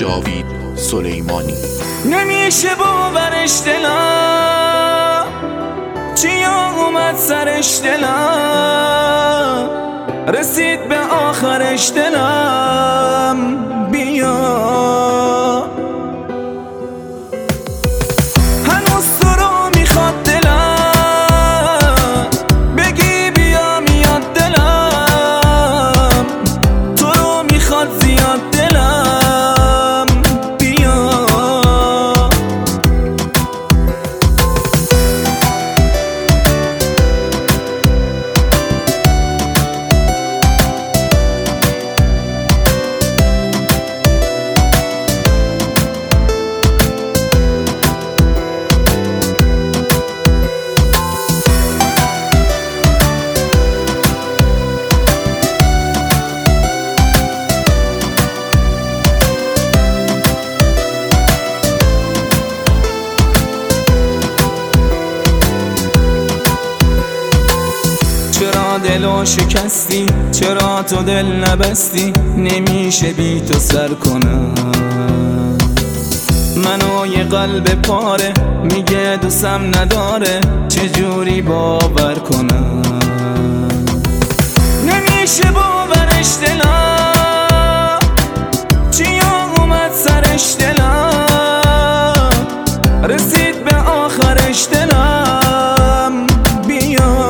جاوید سلیمانی. نمیشه باورش دلم، چیا اومد سرش دلم، رسید به آخرش دلم، بیا هنوز تو رو میخواد دلم، بگی بیا میاد دلم، تو رو میخواد زیاد دلم، بیا چرا دلو شکستی، چرا تو دل نبستی، نمیشه بی تو سر کنم. منو یه قلب پاره میگه دوستم نداره، چجوری باور کنم. نمیشه باورش دلم، چیا اومد سرش دلم، رسید به آخرش دلم، بیا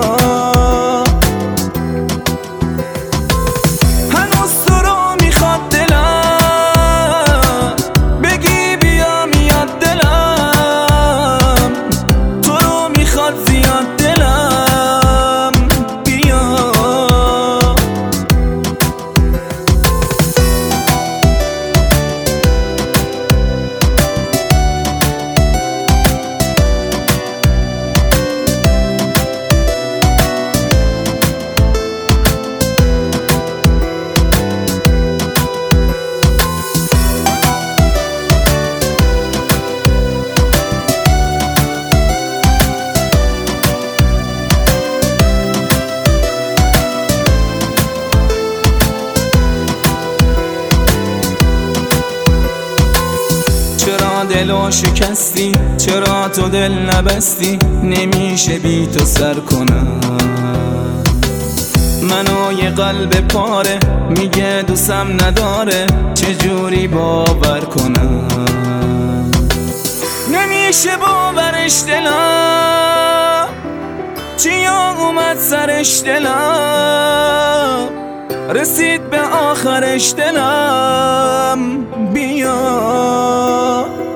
دلو شکستی، چرا تو دل نبستی، نمیشه بی تو سر کنم. منو یه قلب پاره میگه دوستم نداره، چجوری باور کنم. نمیشه باورش دلم، چیا اومد سرش دلم، رسید به آخرش دلم، بیا